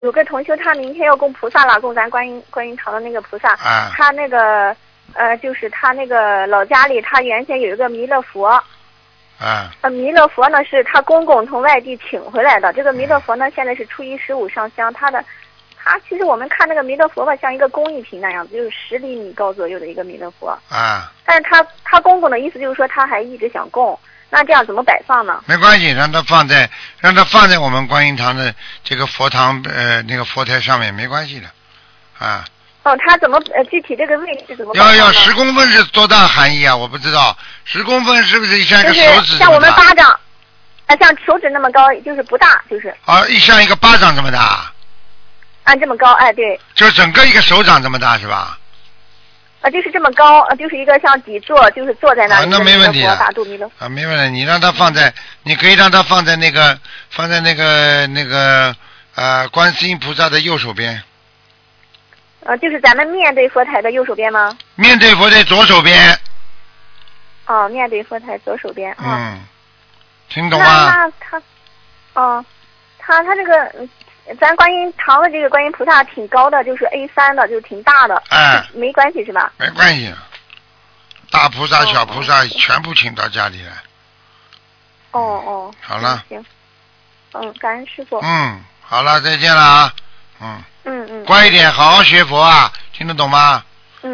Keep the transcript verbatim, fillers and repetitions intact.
有个同学他明天要供菩萨了，供咱观音观音堂的那个菩萨。 啊。 他那个呃，就是他那个老家里，他原先有一个弥勒佛。 啊。 呃，弥勒佛呢是他公公从外地请回来的。这个弥勒佛呢，现在是初一十五上香。他的，他其实我们看那个弥勒佛吧，像一个工艺品那样子，就是十厘米高左右的一个弥勒佛。 啊。 但是他他公公的意思就是说，他还一直想供。那这样怎么摆放呢？ 没关系，让它放在让它放在我们观音堂的这个佛堂呃那个佛台上面，没关系的，啊。 哦，他怎么呃具体这个位置怎么？ 要要十公分是多大含义啊？我不知道，十公分是不是像一个手指？ 就是像我们巴掌，啊，像手指那么高，就是不大，就是。 啊，一像一个巴掌这么大。 啊，这么高，哎，对。 就整个一个手掌这么大是吧？ 啊，就是这么高，啊，就是一个像底座，就是坐在那里。 啊，那没问题的。 大肚弥勒。 啊，没问题，你让它放在，你可以让它放在那个，放在那个那个呃观世音菩萨的右手边。 呃，就是咱们面对佛台的右手边吗？ 面对佛台左手边。 哦，面对佛台左手边。 嗯。听懂吗？ 那那他，哦，他他这个。咱观音堂的这个观音菩萨挺高的，就是 A 三 的，就是挺大的， 哎， 没关系是吧？ 没关系，大菩萨、小菩萨全部请到家里来。 哦哦。 好了。 行。嗯，感恩师傅。 嗯，好了，再见了啊。嗯。 嗯嗯。 乖一点，好好学佛啊，听得懂吗？